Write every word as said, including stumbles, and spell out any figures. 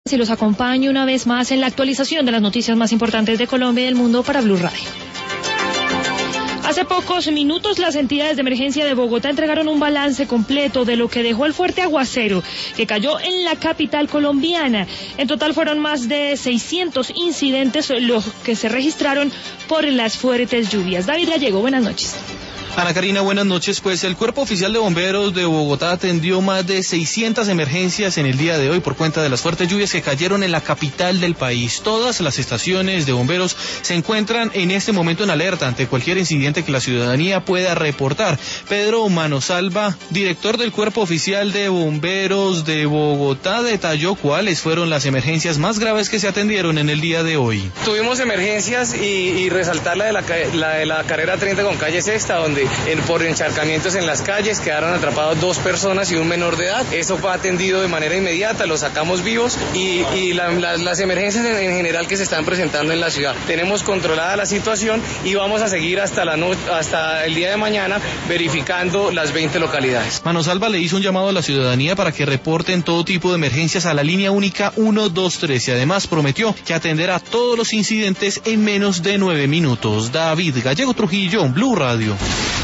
Si los acompaño una vez más en la actualización de las noticias más importantes de Colombia y del mundo para Blue Radio. Hace pocos minutos las entidades de emergencia de Bogotá entregaron un balance completo de lo que dejó el fuerte aguacero que cayó en la capital colombiana. En total fueron más de seiscientos incidentes los que se registraron por las fuertes lluvias. David Gallego, buenas noches. Ana Karina, buenas noches. Pues el Cuerpo Oficial de Bomberos de Bogotá atendió más de seiscientas emergencias en el día de hoy por cuenta de las fuertes lluvias que cayeron en la capital del país. Todas las estaciones de bomberos se encuentran en este momento en alerta ante cualquier incidente que la ciudadanía pueda reportar. Pedro Manosalva, director del Cuerpo Oficial de Bomberos de Bogotá, detalló cuáles fueron las emergencias más graves que se atendieron en el día de hoy. Tuvimos emergencias y, y resaltar la de la, la de la carrera treinta con calle Sexta, donde En, por encharcamientos en las calles quedaron atrapados dos personas y un menor de edad. Eso fue atendido de manera inmediata, lo sacamos vivos y, y la, la, las emergencias en, en general que se están presentando en la ciudad. Tenemos controlada la situación y vamos a seguir hasta, la no, hasta el día de mañana verificando las veinte localidades. Manosalva le hizo un llamado a la ciudadanía para que reporten todo tipo de emergencias a la línea única uno dos tres y además prometió que atenderá todos los incidentes en menos de nueve minutos. David Gallego Trujillo, Blue Radio.